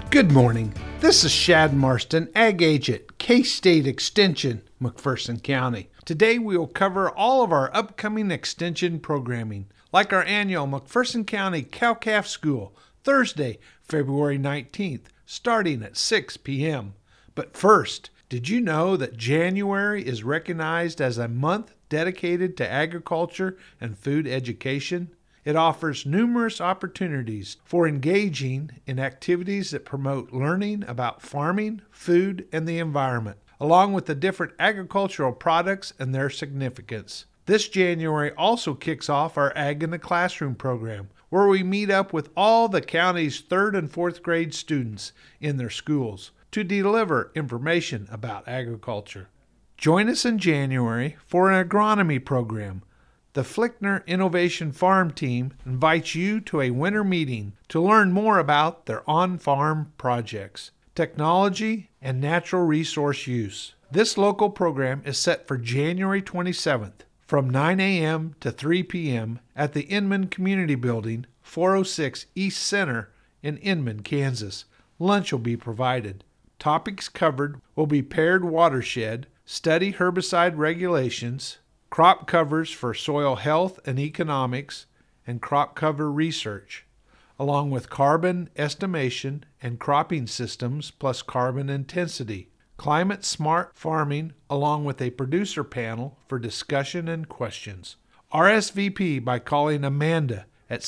Good morning. This is Shad Marston, Ag Agent, K-State Extension, McPherson County. Today we will cover all of our upcoming extension programming, like our annual McPherson County Cow-Calf School, Thursday, February 19th, starting at 6 p.m. But first, did you know that January is recognized as a month dedicated to agriculture and food education? It offers numerous opportunities for engaging in activities that promote learning about farming, food, and the environment, along with the different agricultural products and their significance. This January also kicks off our Ag in the Classroom program, where we meet up with all the county's 3rd and 4th grade students in their schools to deliver information about agriculture. Join us in January for an agronomy program. The Flickner Innovation Farm Team invites you to a winter meeting to learn more about their on-farm projects, technology, and natural resource use. This local program is set for January 27th from 9 a.m. to 3 p.m. at the Inman Community Building, 406 East Center in Inman, Kansas. Lunch will be provided. Topics covered will be paired watershed, study herbicide regulations, crop covers for soil health and economics, and crop cover research, along with carbon estimation and cropping systems plus carbon intensity, climate smart farming, along with a producer panel for discussion and questions. RSVP by calling Amanda at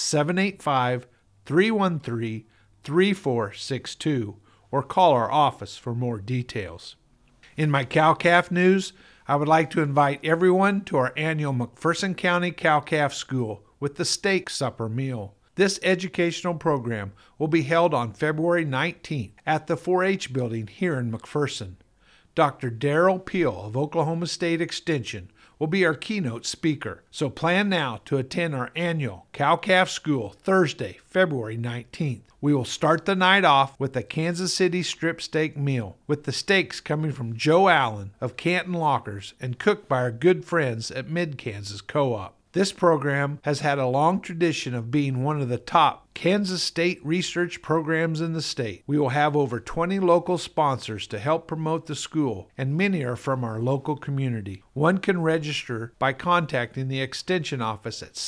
785-313-3462 or call our office for more details. In my cow-calf news, I would like to invite everyone to our annual McPherson County Cow-Calf School with the steak supper meal. This educational program will be held on February 19th at the 4-H building here in McPherson. Dr. Darrell Peel of Oklahoma State Extension will be our keynote speaker, so plan now to attend our annual Cow-Calf School Thursday, February 19th. We will start the night off with a Kansas City strip steak meal, with the steaks coming from Joe Allen of Canton Lockers and cooked by our good friends at Mid-Kansas Co-op. This program has had a long tradition of being one of the top Kansas State research programs in the state. We will have over 20 local sponsors to help promote the school, and many are from our local community. One can register by contacting the Extension office at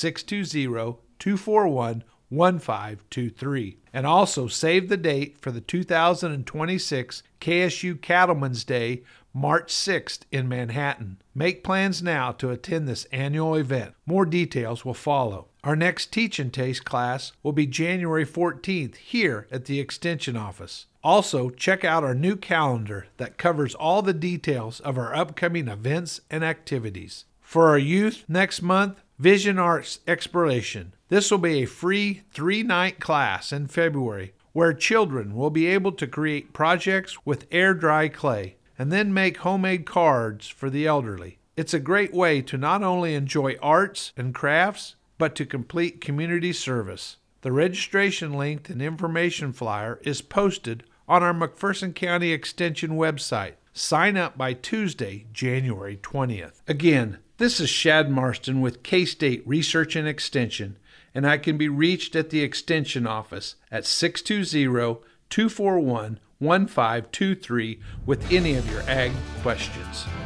620-241-1523. And also save the date for the 2026 KSU Cattlemen's Day, March 6th in Manhattan. Make plans now to attend this annual event. More details will follow. Our next Teach and Taste class will be January 14th here at the Extension office. Also, check out our new calendar that covers all the details of our upcoming events and activities. For our youth next month, Vision Arts Exploration. This will be a free 3-night class in February where children will be able to create projects with air-dry clay and then make homemade cards for the elderly. It's a great way to not only enjoy arts and crafts, but to complete community service. The registration link and information flyer is posted on our McPherson County Extension website. Sign up by Tuesday, January 20th. Again, this is Shad Marston with K-State Research and Extension, and I can be reached at the Extension office at 620-241-1523 with any of your ag questions.